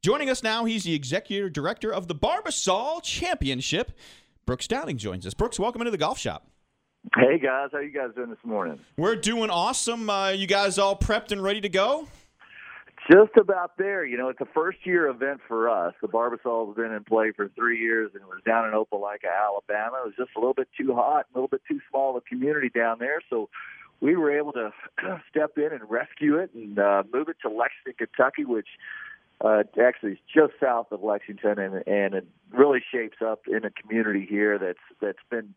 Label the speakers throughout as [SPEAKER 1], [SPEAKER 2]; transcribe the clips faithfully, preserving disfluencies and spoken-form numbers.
[SPEAKER 1] Joining us now, he's the executive director of the Barbasol Championship. Brooks Downing joins us. Brooks, welcome into the golf shop.
[SPEAKER 2] Hey, guys. How you guys doing this morning?
[SPEAKER 1] We're doing awesome. Uh, you guys all prepped and ready to go?
[SPEAKER 2] Just about there. You know, it's a first-year event for us. The Barbasol's been in play for three years, and it was down in Opelika, Alabama. It was just a little bit too hot, a little bit too small of a community down there, so we were able to step in and rescue it and uh, move it to Lexington, Kentucky, which uh, actually is just south of Lexington, and, and it really shapes up in a community here that's that's been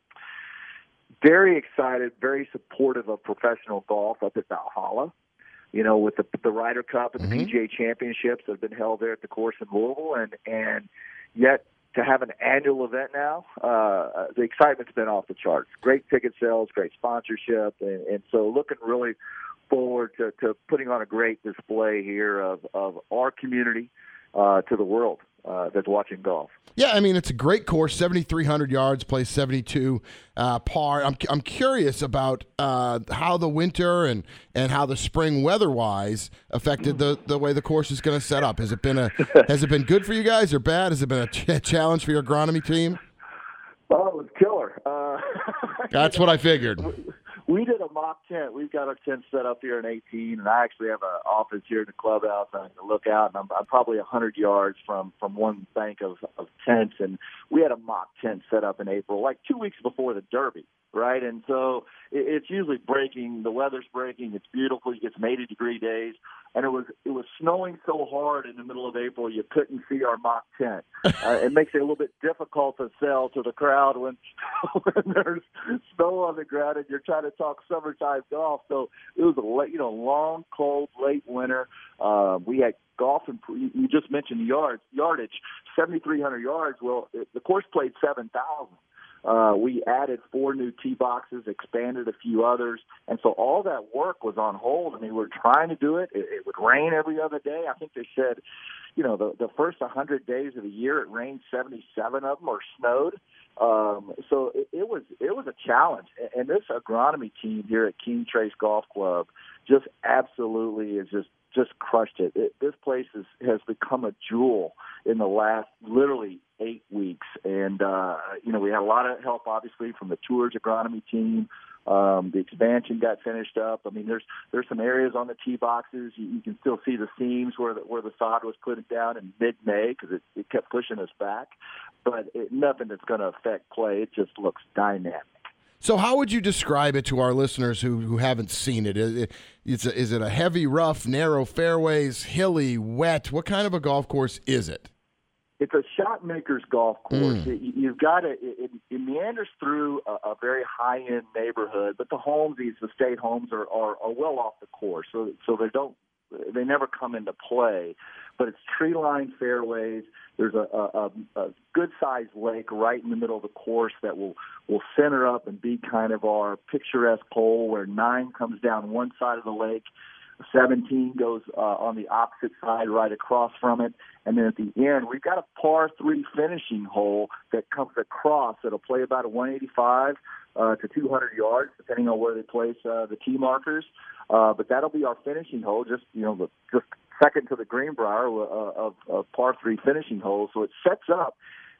[SPEAKER 2] very excited, very supportive of professional golf up at Valhalla. You know, with the the Ryder Cup and the
[SPEAKER 3] mm-hmm.
[SPEAKER 2] P G A Championships that have been held there at the course in Louisville, and and yet to have an annual event now, uh, the excitement's been off the charts. Great ticket sales, great sponsorship, and, and so looking really forward to, to putting on a great display here of, of our community uh, to the world uh, that's watching golf.
[SPEAKER 3] Yeah, I mean, it's a great course, seventy-three hundred yards, plays seventy-two uh, par. I'm I'm curious about uh, how the winter and, and how the spring weather-wise affected the, the way the course is going to set up. Has it been a has it been good for you guys or bad? Has it been a ch- challenge for your agronomy team?
[SPEAKER 2] Oh, it was killer. Uh,
[SPEAKER 3] That's what I figured.
[SPEAKER 2] We did a mock tent. We've got our tent set up here in eighteen, and I actually have an office here in the clubhouse. I can look out, and I'm, I'm probably one hundred yards from, from one bank of, of tents. And we had a mock tent set up in April, like two weeks before the Derby, right? And so it, it's usually breaking. The weather's breaking. It's beautiful. It gets eighty-degree days. And it was it was snowing so hard in the middle of April you couldn't see our mock tent. Uh, it makes it a little bit difficult to sell to the crowd when, when there's snow on the ground and you're trying to talk summertime golf. So it was a late, you know, long, cold, late winter. Uh, we had golf, and you just mentioned yards, yardage, seventy-three hundred yards. Well, it, the course played seven thousand. Uh, we added four new tee boxes, expanded a few others, and so all that work was on hold. I mean, we were trying to do it. It, it would rain every other day. I think they said, you know, the, the first one hundred days of the year, it rained seventy-seven of them or snowed. Um, so it, it was it was a challenge. And this agronomy team here at King Trace Golf Club just absolutely is just just crushed it. it this place is, has become a jewel in the last literally eight weeks. And, uh, you know, we had a lot of help, obviously, from the Tours agronomy team. Um, the expansion got finished up. I mean, there's there's some areas on the tee boxes. You, you can still see the seams where the, where the sod was put down in mid-May because it, it kept pushing us back. But it, nothing that's going to affect play. It just looks dynamic.
[SPEAKER 3] So how would you describe it to our listeners who, who haven't seen it? Is it, it's a, is it a heavy, rough, narrow fairways, hilly, wet? What kind of a golf course is it?
[SPEAKER 2] It's a shot maker's golf course.
[SPEAKER 3] Mm.
[SPEAKER 2] It, you've got to, it, it meanders through a, a very high-end neighborhood, but the homes, these estate homes, are, are, are well off the course, so so they don't, they never come into play. But it's tree-lined fairways. There's a, a, a good-sized lake right in the middle of the course that will, will center up and be kind of our picturesque hole where nine comes down one side of the lake, seventeen goes uh, on the opposite side right across from it. And then at the end, we've got a par three finishing hole that comes across. It'll play about a one eighty-five uh, to two hundred yards, depending on where they place uh, the tee markers. Uh, but that'll be our finishing hole, just, you know, the, just second to the Greenbrier uh, of, of par three finishing hole. So it sets up.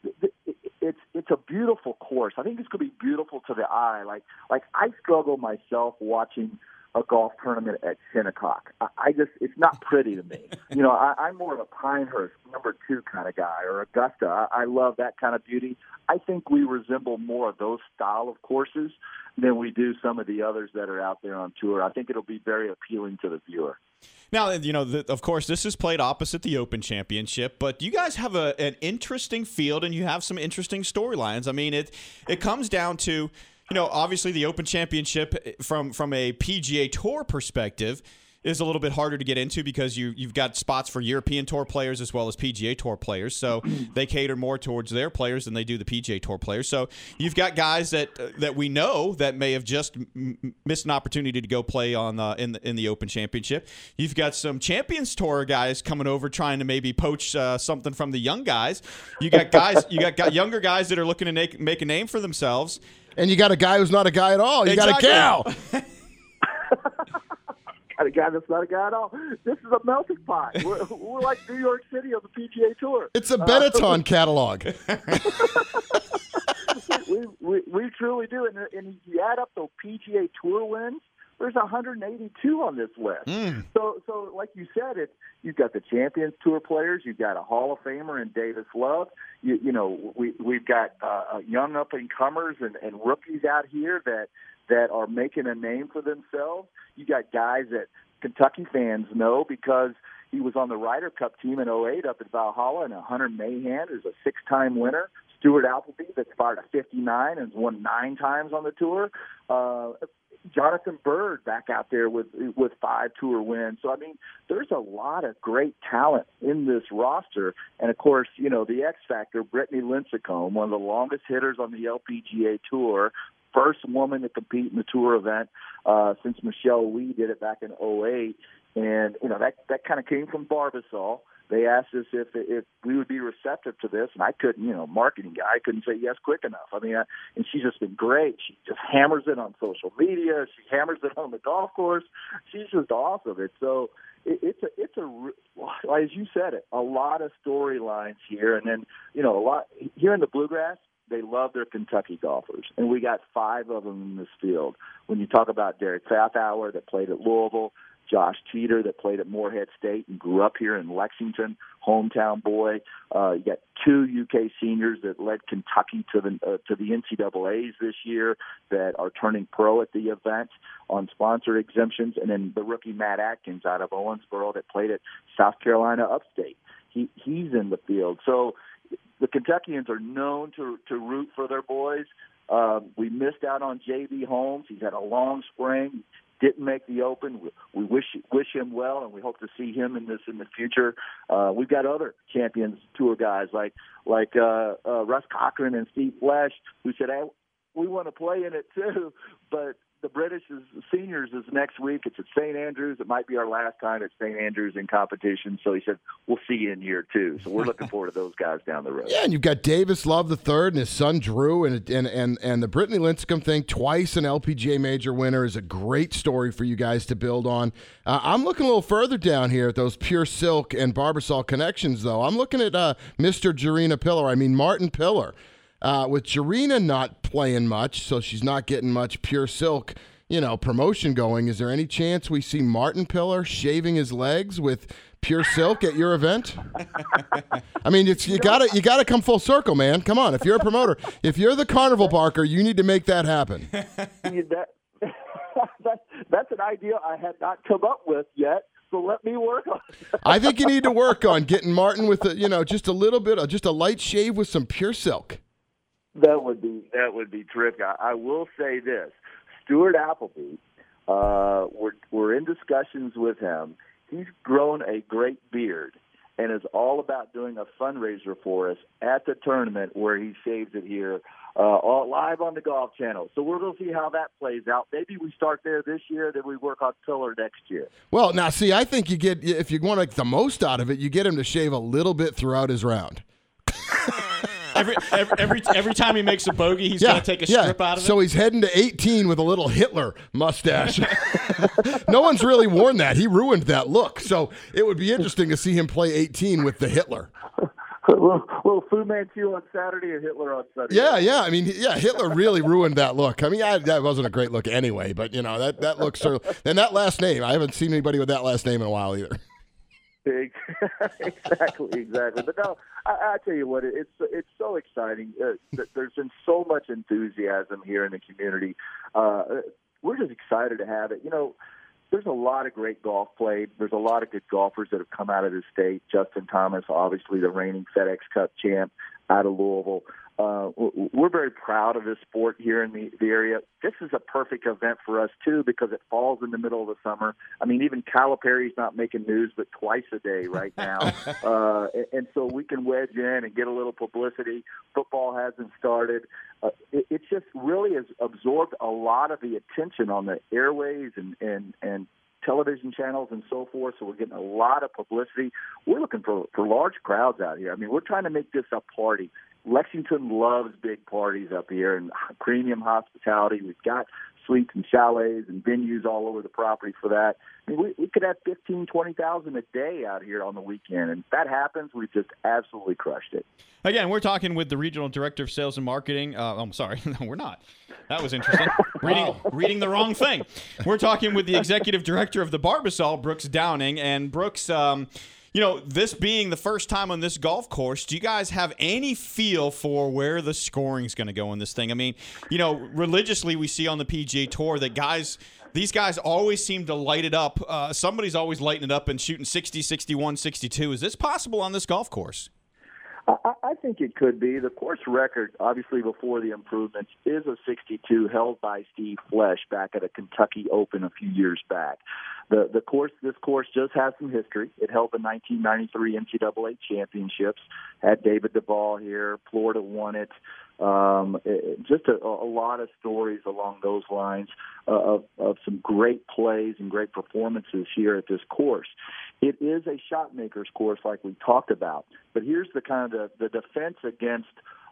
[SPEAKER 2] It's it's a beautiful course. I think it's going to be beautiful to the eye. Like like I struggle myself watching a golf tournament at Shinnecock. I, I just, it's not pretty to me. You know, I, I'm more of a Pinehurst number two kind of guy, or Augusta. I, I love that kind of beauty. I think we resemble more of those style of courses than we do some of the others that are out there on tour. I think it'll be very appealing to the viewer.
[SPEAKER 1] Now, you know, the, of course, this is played opposite the Open Championship, but you guys have a, an interesting field and you have some interesting storylines. I mean, it it comes down to, you know, obviously the Open Championship from from a P G A Tour perspective is a little bit harder to get into because you, you've got spots for European Tour players as well as P G A Tour players. So they cater more towards their players than they do the P G A Tour players. So you've got guys that uh, that we know that may have just m- missed an opportunity to go play on uh, in the in the Open Championship. You've got some Champions Tour guys coming over trying to maybe poach uh, something from the young guys. You got guys, you got, got younger guys that are looking to make, make a name for themselves.
[SPEAKER 3] And you got a guy who's not a guy at all. You
[SPEAKER 1] exactly.
[SPEAKER 3] got a cow.
[SPEAKER 2] kind of guy that's not a guy at all. This is a melting pot. We're, we're like New York City on the P G A Tour.
[SPEAKER 3] It's a Benetton uh, catalog.
[SPEAKER 2] we, we we truly do. And, and you add up the P G A Tour wins, there's one hundred eighty-two on this list. Mm. So, so like you said, it you've got the Champions Tour players, you've got a Hall of Famer in Davis Love. You, you know, we we've got uh, young up and comers and, and rookies out here that that are making a name for themselves. You got guys that Kentucky fans know because he was on the Ryder Cup team in oh eight up at Valhalla, and Hunter Mahan is a six-time winner. Stuart Appleby that's fired a fifty-nine and has won nine times on the tour. Uh, Jonathan Bird back out there with with five tour wins. So, I mean, there's a lot of great talent in this roster. And, of course, you know, the X Factor, Brittany Lincecum, one of the longest hitters on the L P G A Tour, first woman to compete in the tour event uh, since Michelle Lee did it back in oh eight. And, you know, that, that kind of came from Barbasol. They asked us if if we would be receptive to this, and I couldn't, you know, marketing guy, I couldn't say yes quick enough. I mean, I, and she's just been great. She just hammers it on social media. She hammers it on the golf course. She's just awesome. It's so it, it's a it's a as you said it, a lot of storylines here, and then you know a lot here in the Bluegrass. They love their Kentucky golfers, and we got five of them in this field. When you talk about Derek Fathauer that played at Louisville, Josh Teeter that played at Morehead State and grew up here in Lexington, hometown boy. Uh, you got two U K seniors that led Kentucky to the uh, to the N C double A's this year that are turning pro at the event on sponsor exemptions, and then the rookie Matt Atkins out of Owensboro that played at South Carolina Upstate. He he's in the field. So the Kentuckians are known to to root for their boys. Um, we missed out on J B Holmes. He's had a long spring. Didn't make the Open. We wish wish him well, and we hope to see him in this in the future. Uh, we've got other Champions Tour guys like like uh, uh, Russ Cochran and Steve Flesh who said, "Hey, we want to play in it too." But the British is, seniors is next week. It's at Saint Andrews. It might be our last time at Saint Andrews in competition. So he said, we'll see you in year two. So we're looking forward to those guys down the road.
[SPEAKER 3] Yeah, and you've got Davis Love the third and his son Drew, and and and, and the Brittany Lincecum thing, twice an L P G A major winner, is a great story for you guys to build on. Uh, I'm looking a little further down here at those Pure Silk and Barbasol connections, though. I'm looking at uh, Mister Jarena Pillar. I mean, Martin Pillar. Uh, with Jarena not playing much, so she's not getting much Pure Silk, you know, promotion going. Is there any chance we see Martin Pillar shaving his legs with Pure Silk at your event? I mean, it's you gotta you gotta come full circle, man. Come on, if you're a promoter, if you're the carnival barker, you need to make that happen.
[SPEAKER 2] that, that, that's an idea I had not come up with yet. So let me work on it.
[SPEAKER 3] I think you need to work on getting Martin with a, you know, just a little bit of just a light shave with some Pure Silk.
[SPEAKER 2] That would be that would be terrific. I, I will say this: Stuart Appleby. Uh, we're we're in discussions with him. He's grown a great beard and is all about doing a fundraiser for us at the tournament where he shaves it here, uh, all live on the Golf Channel. So we're going to see how that plays out. Maybe we start there this year, then we work on Pillar next year.
[SPEAKER 3] Well, now see, I think you get if you want like the most out of it, you get him to shave a little bit throughout his round.
[SPEAKER 1] Every, every every every time he makes a bogey, he's
[SPEAKER 3] yeah,
[SPEAKER 1] going to take a
[SPEAKER 3] yeah.
[SPEAKER 1] strip out of it.
[SPEAKER 3] So he's heading to eighteen with a little Hitler mustache. No one's really worn that. He ruined that look. So it would be interesting to see him play eighteen with the Hitler.
[SPEAKER 2] A little, little Fu Manchu on Saturday and Hitler on Sunday.
[SPEAKER 3] Yeah, yeah. I mean, yeah, Hitler really ruined that look. I mean, I, that wasn't a great look anyway, but, you know, that, that looks sort of – and that last name, I haven't seen anybody with that last name in a while either.
[SPEAKER 2] exactly, exactly. But no, I, I tell you what, it's it's so exciting. Uh, there's been so much enthusiasm here in the community. Uh, we're just excited to have it. You know, there's a lot of great golf played. There's a lot of good golfers that have come out of the state. Justin Thomas, obviously the reigning FedEx Cup champ out of Louisville. Uh, we're very proud of this sport here in the, the area. This is a perfect event for us, too, because it falls in the middle of the summer. I mean, even Calipari's not making news but twice a day right now. uh, and, and so we can wedge in and get a little publicity. Football hasn't started. Uh, it, it just really has absorbed a lot of the attention on the airways and, and, and television channels and so forth, so we're getting a lot of publicity. We're looking for, for large crowds out here. I mean, we're trying to make this a party. Lexington loves big parties up here and premium hospitality. We've got suites and chalets and venues all over the property for that. I mean, we, we could have fifteen, twenty thousand a day out here on the weekend, and if that happens, we've just absolutely crushed it.
[SPEAKER 1] Again, we're talking with the Regional Director of Sales and Marketing. Uh, I'm sorry, no, we're not. That was interesting. reading, reading the wrong thing. We're talking with the Executive Director of the Barbasol, Brooks Downing. And Brooks, um, you know, this being the first time on this golf course, do you guys have any feel for where the scoring is going to go in this thing? I mean, you know, religiously we see on the P G A Tour that guys – these guys always seem to light it up. Uh, somebody's always lighting it up and shooting sixty, sixty-one, sixty-two. Is this possible on this golf course?
[SPEAKER 2] I, I think it could be. The course record, obviously before the improvements, is a sixty-two held by Steve Flesh back at a Kentucky Open a few years back. The the course, this course just has some history. It held the nineteen ninety-three N C double A championships, had David Duvall here, Florida won it. Um, it, just a, a lot of stories along those lines uh, of, of some great plays and great performances here at this course. It is a shot maker's course like we talked about, but here's the kind of the, the defense against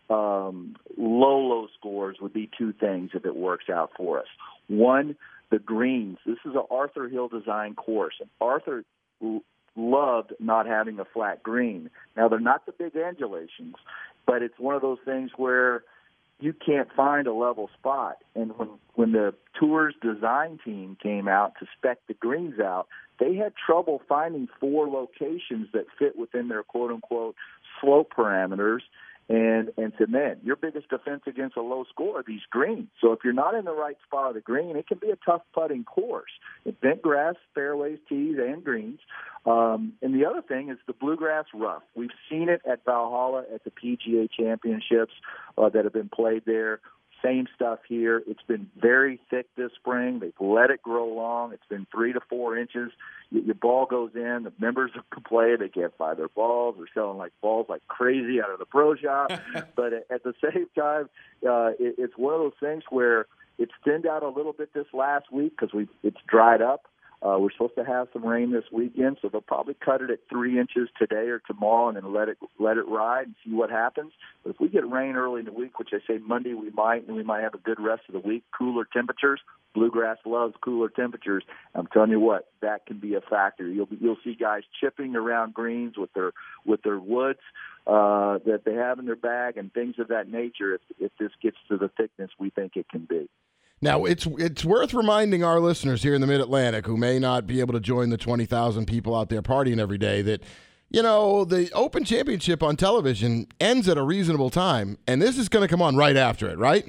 [SPEAKER 2] um, low, low scores would be two things if it works out for us. One, the greens. This is an Arthur Hill design course, and Arthur l- loved not having a flat green. Now, they're not the big undulations, but it's one of those things where you can't find a level spot. And when, when the Tour's design team came out to spec the greens out, they had trouble finding four locations that fit within their quote-unquote slope parameters. And and said, man, your biggest defense against a low score are these greens. So if you're not in the right spot of the green, it can be a tough putting course. It's bent grass, fairways, tees, and greens. Um, and the other thing is the bluegrass rough. We've seen it at Valhalla at the P G A Championships uh, that have been played there. Same stuff here. It's been very thick this spring. They've let it grow long. It's been three to four inches. Your ball goes in. The members of play, they can't buy their balls. They're selling like balls like crazy out of the pro shop. But at the same time, uh, it, it's one of those things where it's thinned out a little bit this last week because we it's dried up. Uh, we're supposed to have some rain this weekend, so they'll probably cut it at three inches today or tomorrow and then let it let it ride and see what happens. But if we get rain early in the week, which I say Monday we might, and we might have a good rest of the week, cooler temperatures. Bluegrass loves cooler temperatures. I'm telling you what, that can be a factor. You'll be, you'll see guys chipping around greens with their with their woods uh, that they have in their bag and things of that nature. If if this gets to the thickness we think it can be.
[SPEAKER 3] Now, it's it's worth reminding our listeners here in the Mid-Atlantic who may not be able to join the twenty thousand people out there partying every day that, you know, the Open Championship on television ends at a reasonable time, and this is going to come on right after it, right?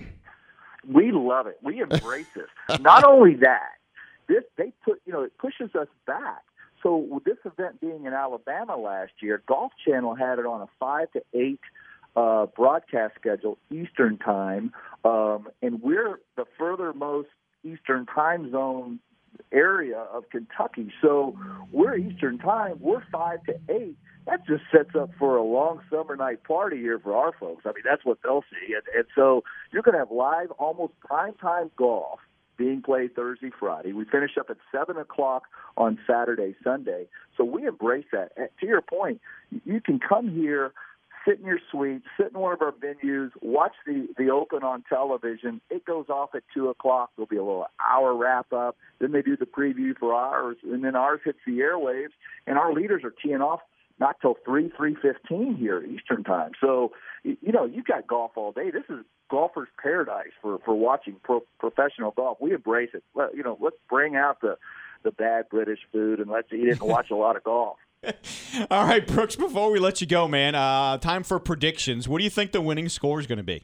[SPEAKER 2] We love it. We embrace this. Not only that, this they put you know it pushes us back. So with this event being in Alabama last year, Golf Channel had it on a five to eight uh, broadcast schedule Eastern time, um, and we're the furthermost Eastern time zone area of Kentucky. So we're Eastern time. We're five to eight. That just sets up for a long summer night party here for our folks. I mean, that's what they'll see. And, and so you're going to have live, almost primetime golf being played Thursday, Friday. We finish up at seven o'clock on Saturday, Sunday. So we embrace that. And to your point, you can come here, sit in your suite, sit in one of our venues, watch the, the Open on television. It goes off at two o'clock. There'll be a little hour wrap-up. Then they do the preview for ours, and then ours hits the airwaves, and our leaders are teeing off not till three, three fifteen here Eastern time. So, you know, you've got golf all day. This is golfer's paradise for, for watching pro, professional golf. We embrace it. Well, you know, let's bring out the, the bad British food and let's eat it and watch a lot of golf.
[SPEAKER 1] All right, Brooks, before we let you go, man, uh, time for predictions. What do you think the winning score is going to be?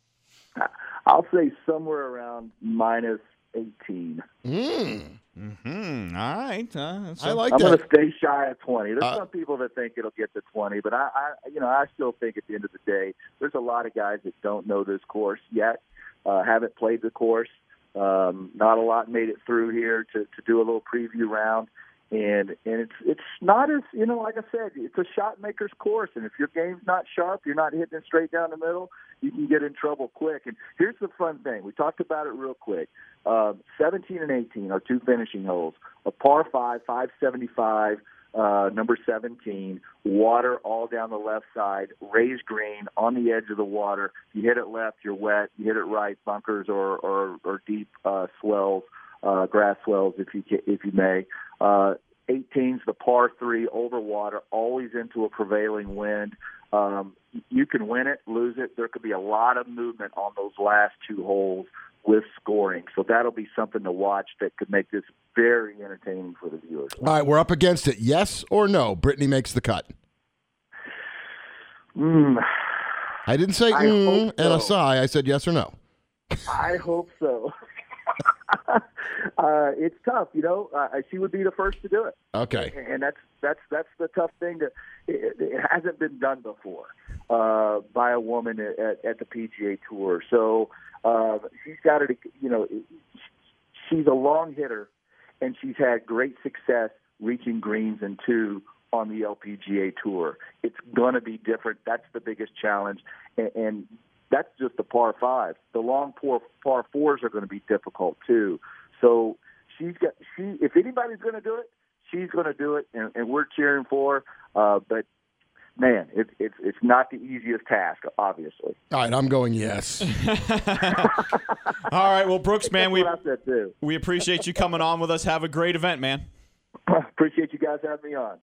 [SPEAKER 2] I'll say somewhere around minus eighteen.
[SPEAKER 3] Mm.
[SPEAKER 1] Mm-hmm. All right. Uh, so
[SPEAKER 3] I like
[SPEAKER 2] I'm
[SPEAKER 3] that.
[SPEAKER 2] going to stay shy of twenty. There's
[SPEAKER 3] Uh,
[SPEAKER 2] some people that think it'll get to twenty, but I, I, you know, I still think at the end of the day, there's a lot of guys that don't know this course yet, uh, haven't played the course. Um, not a lot made it through here to, to do a little preview round. And and it's it's not as, you know, like I said, it's a shot maker's course. And if your game's not sharp, you're not hitting it straight down the middle, you can get in trouble quick. And here's the fun thing. We talked about it real quick. Uh, seventeen and eighteen are two finishing holes. A par five, five seventy-five, uh, number seventeen, water all down the left side, raised green on the edge of the water. You hit it left, you're wet. You hit it right, bunkers or or, or deep uh, swells, uh, grass swells, if you ca- if you may. Uh, eighteen's the par three over water, always into a prevailing wind. Um, you can win it, lose it. There could be a lot of movement on those last two holes with scoring. So that'll be something to watch that could make this very entertaining for the viewers.
[SPEAKER 3] All right, we're up against it. Yes or no? Brittany makes the cut.
[SPEAKER 2] Mm,
[SPEAKER 3] I didn't say
[SPEAKER 2] I
[SPEAKER 3] mm
[SPEAKER 2] hope
[SPEAKER 3] and a
[SPEAKER 2] so.
[SPEAKER 3] sigh. I said yes or no.
[SPEAKER 2] I hope so. uh, it's tough, you know. Uh, she would be the first to do it.
[SPEAKER 3] Okay.
[SPEAKER 2] And that's that's that's the tough thing. That it, it hasn't been done before uh, by a woman at, at the P G A Tour. So uh, she's got to, you know, she's a long hitter, and she's had great success reaching greens and two on the L P G A Tour. It's going to be different. That's the biggest challenge, and, and that's just the par five. The long par, par fours are going to be difficult too. So she's got she. If anybody's going to do it, she's going to do it, and, and we're cheering for her. Uh, but man, it, it, it's not the easiest task, obviously.
[SPEAKER 3] All right, I'm going yes.
[SPEAKER 1] All right, well, Brooks, man, we
[SPEAKER 2] That's what I said too.
[SPEAKER 1] we appreciate you coming on with us. Have a great event, man.
[SPEAKER 2] Appreciate you guys having me on.